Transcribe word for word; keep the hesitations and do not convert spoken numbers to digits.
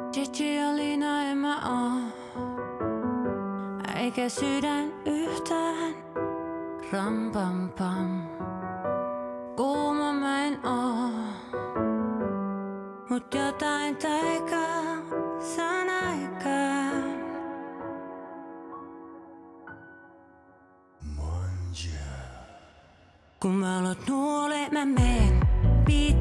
Gigi ja Liina en mä oo, eikä sydän yhtään. Ram pam pam, kuuma mä en oo, mut jotain taikaa saan aikaan. Kun mä alat nuole, mä meen. Beat